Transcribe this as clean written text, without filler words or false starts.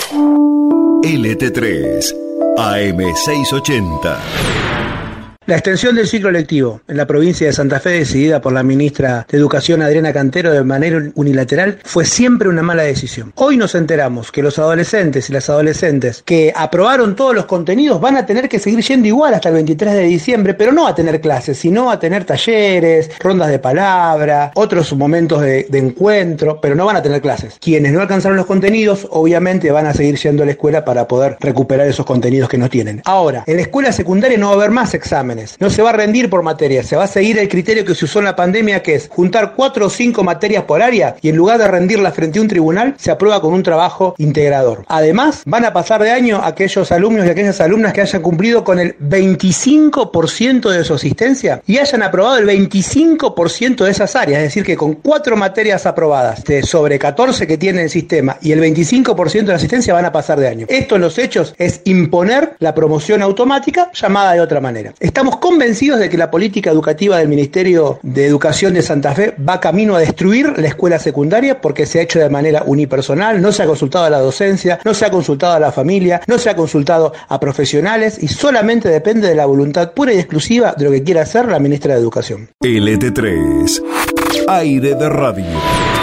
LT3, AM680. La extensión del ciclo lectivo en la provincia de Santa Fe, decidida por la ministra de Educación Adriana Cantero de manera unilateral, fue siempre una mala decisión. Hoy nos enteramos que los adolescentes y las adolescentes que aprobaron todos los contenidos van a tener que seguir yendo igual hasta el 23 de diciembre, pero no a tener clases, sino a tener talleres, rondas de palabra, otros momentos de encuentro, pero no van a tener clases. Quienes no alcanzaron los contenidos, obviamente van a seguir yendo a la escuela para poder recuperar esos contenidos que no tienen. Ahora, en la escuela secundaria no va a haber más exámenes. No se va a rendir por materia, se va a seguir el criterio que se usó en la pandemia, que es juntar 4 o 5 materias por área y en lugar de rendirlas frente a un tribunal, se aprueba con un trabajo integrador. Además, van a pasar de año aquellos alumnos y aquellas alumnas que hayan cumplido con el 25% de su asistencia y hayan aprobado el 25% de esas áreas, es decir, que con 4 materias aprobadas sobre 14 que tiene el sistema y el 25% de la asistencia van a pasar de año. Esto en los hechos es imponer la promoción automática, llamada de otra manera. Estamos convencidos de que la política educativa del Ministerio de Educación de Santa Fe va camino a destruir la escuela secundaria porque se ha hecho de manera unipersonal, no se ha consultado a la docencia, no se ha consultado a la familia, no se ha consultado a profesionales y solamente depende de la voluntad pura y exclusiva de lo que quiera hacer la ministra de Educación. LT3, aire de radio.